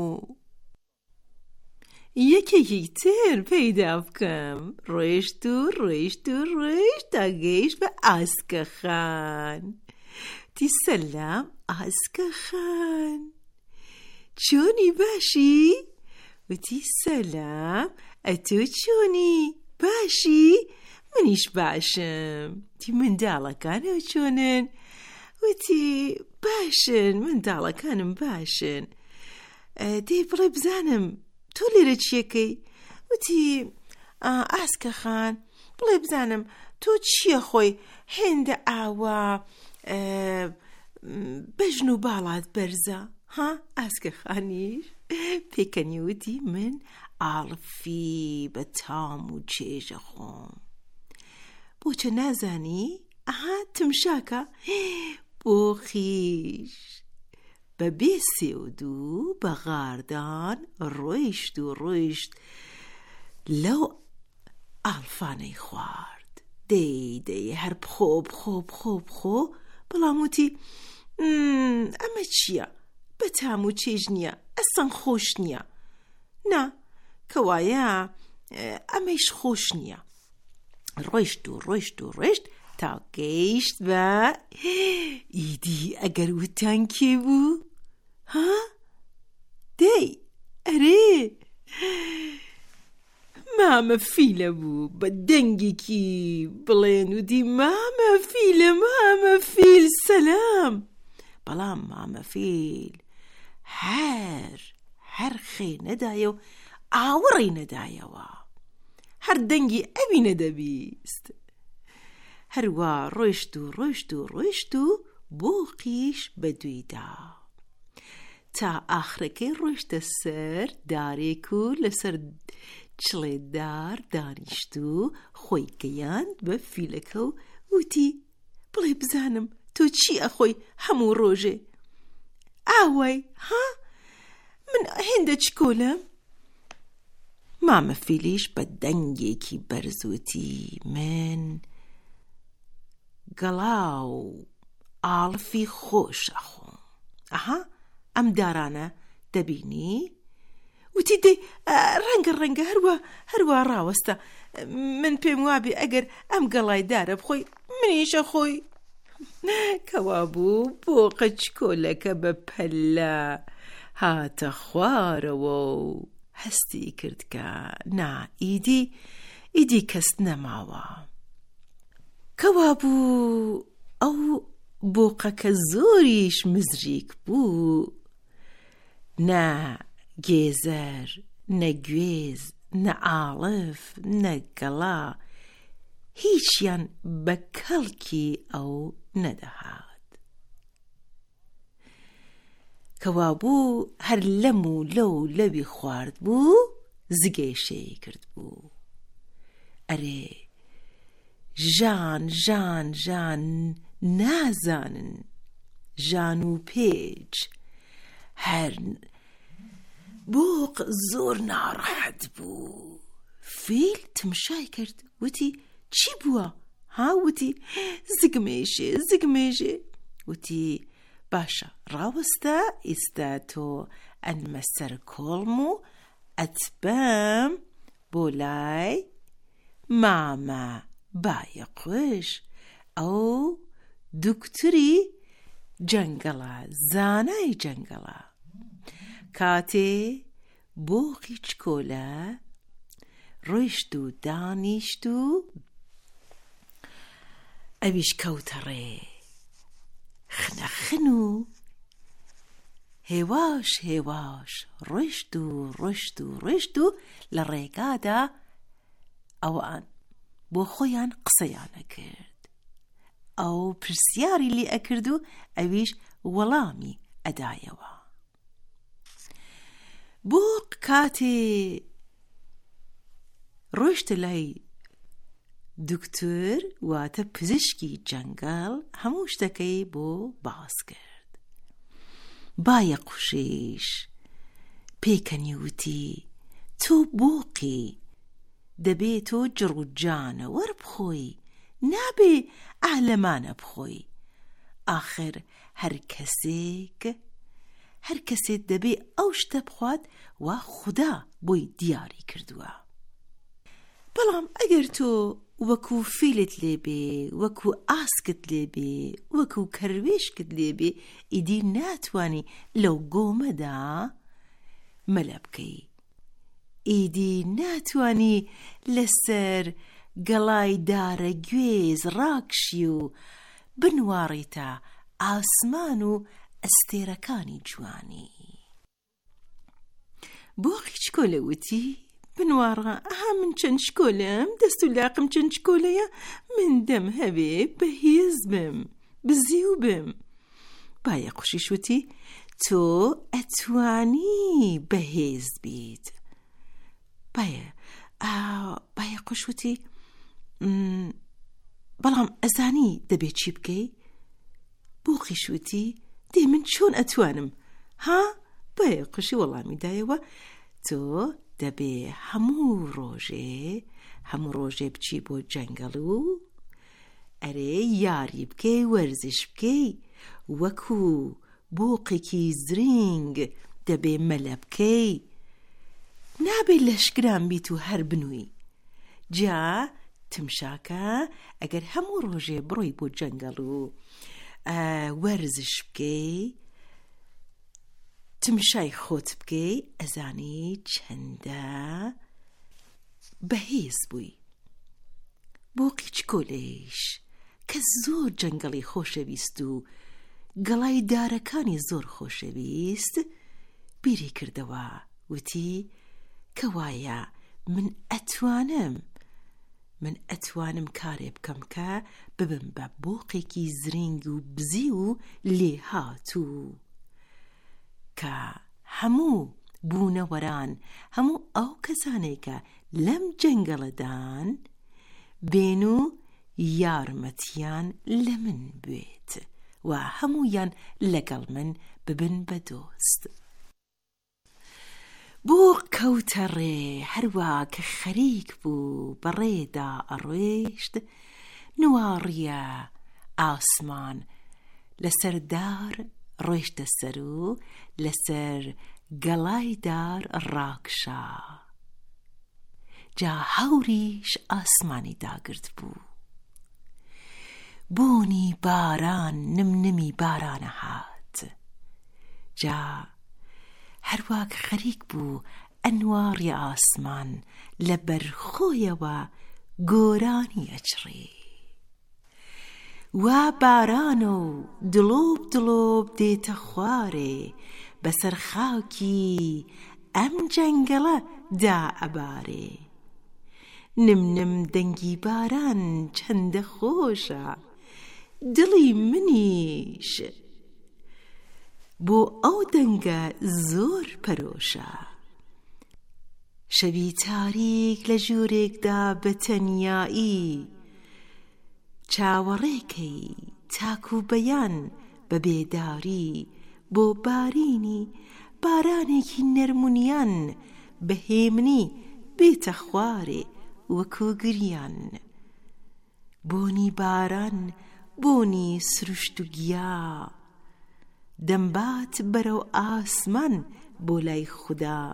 یەکێکی تر پەیدا بکەم. ڕۆیشت تا گەیشت بە ئاسکە خان. تی سەلام ئاسکە خان، چۆنی باشی؟ وتی سەلام، ئەتۆ چۆنی؟ باشی؟ منیش باشم. تی منداڵەکانەوە چۆنن؟ وتی باشن، منداڵەکانم باشن. دەی بڵێ بزانم تۆ لێرە چیەکەی؟ وتی ئاسکە خان، بڵێ بزانم تۆ چییە خۆی هێندە ئاوا بەژن و باڵات بەرزە؟ ها ئاسکە خانیش پێکەنی وتی من ئاڵفی بە تام و چێژە خۆم. بۆچە نازانی؟ ئەها تمشاکە بۆ خیش. بە بێ سێودوو بە غاردان ڕۆیشت لەو ئاڵفانەی خوارد. دەی هەر بخۆ بەڵام وتی ئەمە چییە؟ بە تام و چێژ نییە، ئەسەن خۆش نییە. نا کەوایە ئەمەیش خۆش نییە. ڕۆیشت تا گەیشت بە ئیدی ئەگەر وتان کێ بوو؟ ها دەی ئەرێ مامە فیلە بوو بە دەنگێکی بڵێن و دی مامە فیل سەلام. بەڵام مامە فیل هەر خێ نەدایە و ئاوەڕی نەدایەوە، هەر دەنگی ئەوی نەدەبیست. هەروە ڕۆیشت و بۆقیش بە دوێدا تا ئاخرەکەی ڕۆیشتە سەر دارێک و لەسەر چڵێدار دانیشت و خۆی گەیاند بە فیلەکە و وتی بڵێ بزانم تۆ چی ئەخۆی هەموو ڕۆژێ؟ ئاوای ها من هێندە چکۆلم. مامە فیلیش بە دەنگێکی بەرزوتی من گەڵا و ئاڵفی خۆش ئەخۆم. ئەها ئەم دارانە دەبینی؟ وتی دەی ڕەنگە هەروە ڕاوەستە، من پێم وابێ ئەگەر ئەم گەڵای دارە بخۆی منیشە خۆی. کەوا بوو بۆقە چکۆلەکە بە پەلە هاتە خوارەوە و هەستی کرد کە نا ئیدی کەس نەماوە. کەوا بوو ئەو بۆقەکە زۆریش مزریک بوو، نە گێزەر، نە گوێز، نە ئاڵف، نە گەڵا، هیچیان بە کەڵکی ئەو نەدەهات. کەوا بوو هەر لەم و لەوی خوارد بوو، زگەیشەی کرد بوو. ئەرێ ژان نازانن ژان و پێچ. هەر بۆق زۆر ناڕەحەت بوو. فیل تمشای کرد وتی چی بووە؟ ها وتی زگمێژێ. وتی باشە ڕاوەستە ئێستا تۆ ئەنمە سەر کۆڵم و ئەتبەم بۆ لای مامە بایەقوش، ئەو دوکتوری جەنگەڵە، زانای جەنگەڵە. کاتێ بۆقی چکۆلە ڕۆیشت و دانیشت و ئەویش کەوتە ڕێ، خنەخن و هێواش ڕۆیشت و لە ڕێگادا ئەوان بۆ خۆیان قسەیانە کرد. ئەو پرسیاری لێ ئەکرد و ئەویش وەڵامی ئەدایەوە. بۆق کاتێ ڕۆیشتە لای دوکتۆر واتە پزیشکی جەنگەڵ، هەموو شتەکەی بۆ باس کرد. بایەقوشیش پێکەنی وتی تۆ بۆقی، دەبێت تۆ جڕوجانە وەربخۆی، نابێ ئالەمانە بخۆی. ئاخر هەر کەسێک هەر کەسێت دەبێ ئەو شتە بخوات وا خوددا بۆی دیاری کردووە. بەڵام ئەگەر تۆ وەکو فیلت لێبێ، وەکو ئاسکت لێبێ، وەکو کەروێشکت لێبێ، ئیدی ناتوانی لەو گۆمەدا مەلە بکەی، ئیدی ناتوانی لەسەر گەڵای دارە گوێز ڕاکشی و بنواڕیتە ئاسمان و ئەستێرەکانی جوانی. بۆقی چکۆلە وتی بنواڕە ئەها من چەند شکۆلم، دەست و لاقم چەند شکۆلەیە، من دەم هەبێ بەهێز بم، بزیو بم. باە قوشیش وتی تۆ ئەتوانی بەهێز بیت. باە قوش وتی بەڵام ئەزانی دەبێ چی بکەی؟ بۆقیش وتی دێ من چۆن ئەتوانم؟ ها باە قوشی وەڵامی دایەوە تۆ دەبێ هەموو ڕۆژێ بچی بۆ جەنگەڵ و ئەرێ یاری بکەی، وەرزش بکەی، وەکو بۆقێکی زرینگ دەبێ مەلە بکەی، نابێ لەشکران بیت و هەر بنووی. جا تمشاکە ئەگەر هەموو ڕۆژێ بڕۆی بۆ جەنگەڵ و وەرزش بکەی، تمشای خۆت بکەی، ئەزانی چەندە بەهێز بووی. بۆقی چکۆلەیش کە زۆر جەنگەڵی خۆشەویست و گەڵای دارەکانی زۆر خۆشەویست بیری کردەوە، وتی کەوایە من ئەتوانم کارێ بکەم کە ببم بە بۆقێکی زرینگ و بزی و لێ هاتوو کە هەموو بوونەوەران، هەموو ئەو کەسانێکە لەم جەنگەڵەدان بێن و یارمەتیان لە من بێت و هەموویان لەگەڵ من ببن بە دۆست. بۆ کەوتە ڕێ، هەروە کە خەریک بوو بەڕێدا ئەڕۆیشت، نواڕیە ئاسمان لەسەر دار ڕۆیشتە سەر و لەسەر گەڵای دار ڕاکشا. جا هەوریش ئاسمانی داگرت بوو، بۆنی باران نمنمی بارانە هات. جا هەروەک خەریک بوو ئەنواری ئاسمان لە بەرخۆیەوە گۆرانی ئەچڕی، وا بارانە و دڵۆب دڵۆب دێتە خوارێ، بەسەر خاوکی ئەم جەنگەڵە دا ئەبارێ. نمنم دەنگی باران چەندە خۆشە، دڵی منیش بۆ ئەو دەنگە زۆر پەرۆشە. شەوی تاریک لە ژوورێکدا بە تەنیایی، چاوەڕێکەی تاکو بەیان بە بێداری، بۆ بارینی بارانێکی نەرمونیان، بەهێمنی بێتە خوارێ وەکو گریان. بۆنی باران بۆنی سروشت و گیا، دەمبات بەرەو ئاسمان بۆ لای خودا.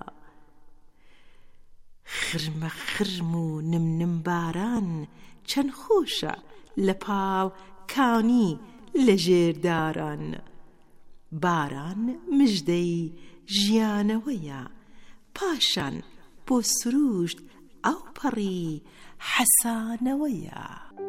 خرمە خرم و نمنم باران چەند خۆشە لە پاڵ کانی لە ژێرداران. باران مژدەی ژیانەوەیە، پاشان بۆ سروشت ئەو پەڕی حەسانەوەیە.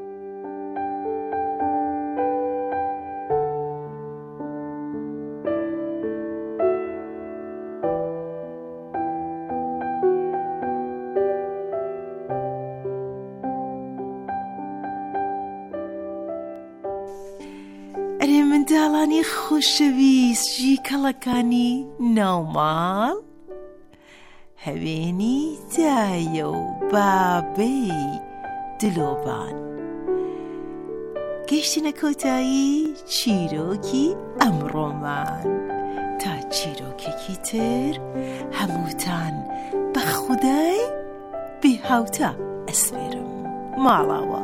ئەرێ منداڵانی خۆشەویست، ژی کەڵەکانی ناوماڵ، هەوێنی دایە و بابەی دلۆبان، گەیشتنە کۆتایی چیرۆکی ئەمڕۆمان. تا چیرۆکێکی تر هەمووتان بە خودای بێ هاوتە ئەسپێرم ماڵاوە.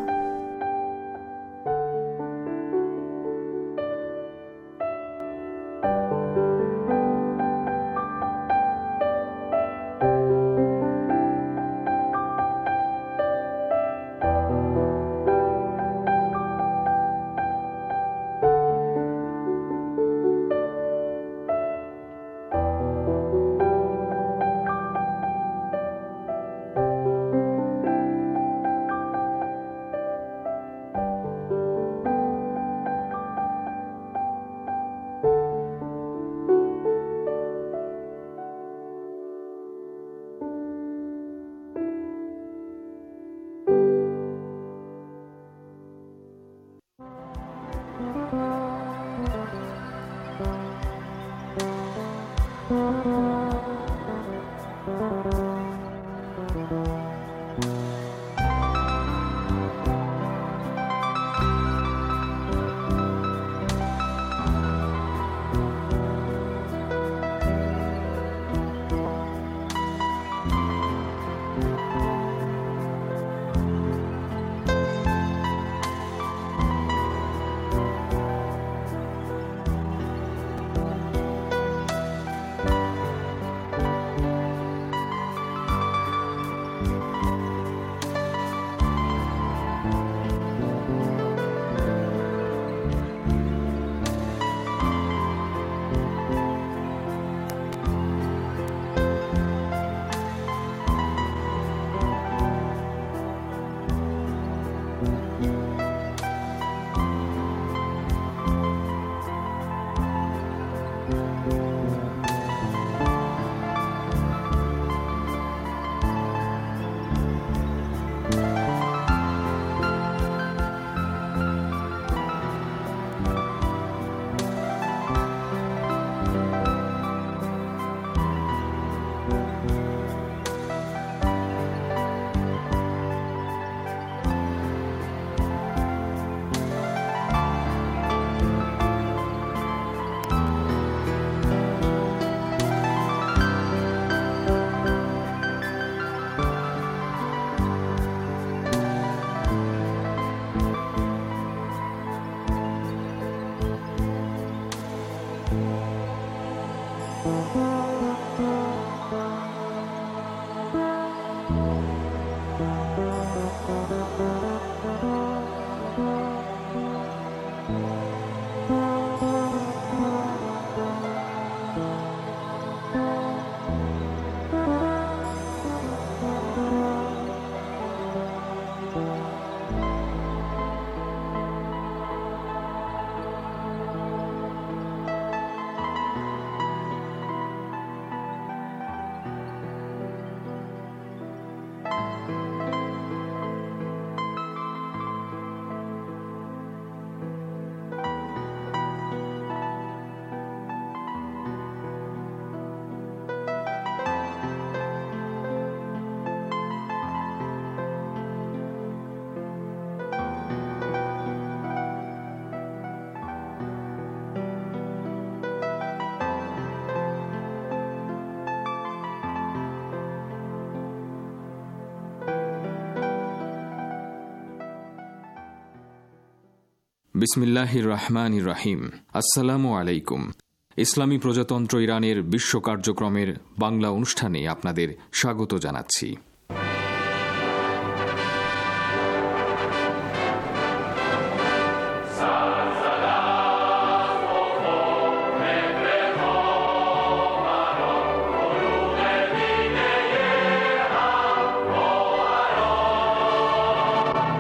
বিসমিল্লাহির রহমানির রহিম। আসসালামু আলাইকুম। ইসলামী প্রজাতন্ত্র ইরানের বিশ্ব কার্যক্রমের বাংলা অনুষ্ঠানে আপনাদের স্বাগত জানাচ্ছি।